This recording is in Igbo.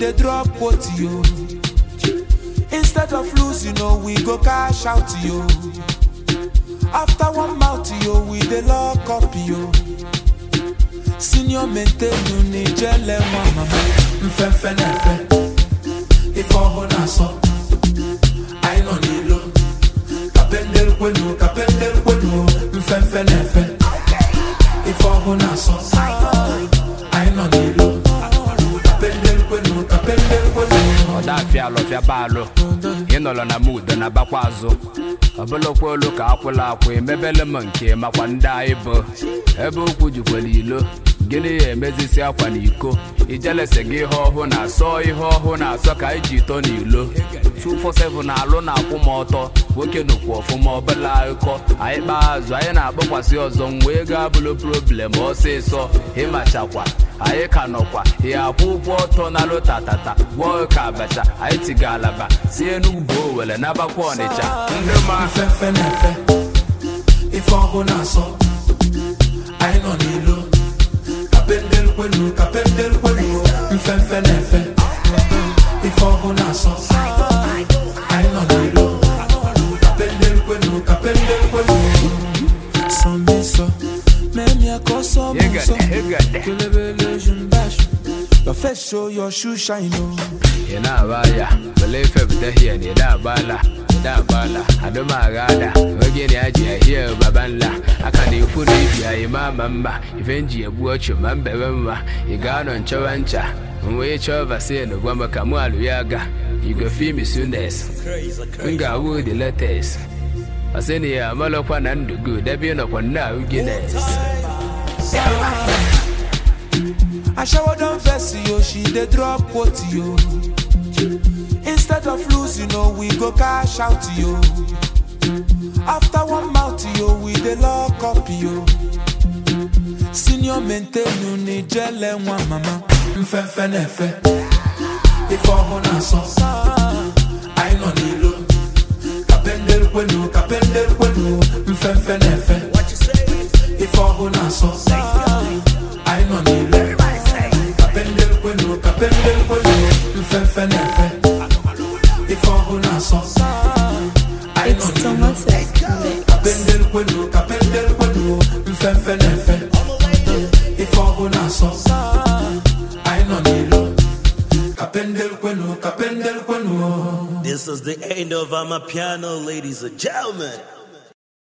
they drop what you. Instead of losing, we go cash out you. After one mouth, we they lock up you. Senior maintain you need jelle mama. Mfefe nefe. If all on so, I know nilo. Kapendel kwenu. Mfefe nefe. If all on so, I know nilo. Kapendel kwenu. Oda fialo fia balo. Inolo na mood na bakwazo. Abolo kwolo ka akwula akwe mebele manke makwa nda ibo. Ebe okwu jukwelilo. Gini emezisi akwa n'iko. Ijelese gị ihe ọhụụ na-asọ ihe ọhụụ na-asọ ka iji ito n'ilo. 247 na-alụ na-akwụ m ọtọ. Nwoke nukwu ọfụma ọbụla akụkọ. Anyị kpaa azụ anyị na-akpọkwasị ọzọ mgbe ego abụlụ problem ọsịsọ. Ịmachakwa anyị ka nọkwa ihe akwụ ụgwọ ọtọ na alụ tatata gwọọ ka abacha anyị tiga alaba si Enugu Owere nabakwa Ọnịcha. Ndị ma mfefe nefe ife ọhụụ na-asọ anyị nọ n'ilo. Kapendel kwenu, mfefe nefe. If all na so, I know nilo. Kapendel kwenu. Sambiso, memi akoso muso. Kelebele jumbash. Your face show your shoe shine. Ina baya, believe if the here ni da bala. Adoma gada, wageni aji here babanla. Akani funi ya imama, ivenji ebuocho mambemma. Igano nchawancha, mwe chova seno gwamba kamwalu yaga. You go feel me soonest. Nga wood letters. Aseni ya malo kwa nandu good, debi no kwa na Guinness. I shower down verse yo, she they drop what you. Instead of losing, we go cash out you. After one mouth, we they lock up you. Senior maintain you need jelle one mama. Mfefe nefe. If all on so, I know nilo. Kapendel kwenu. Mfefe nefe. If all on so, I know nilo. Kapendel kwenu. Mfefe nefe. If all on so, I know nilo. Kapendel kwenu. Mfefe nefe. If all on so, I know nilo. Kapendel kwenu. This is the end of Amapiano, ladies and gentlemen.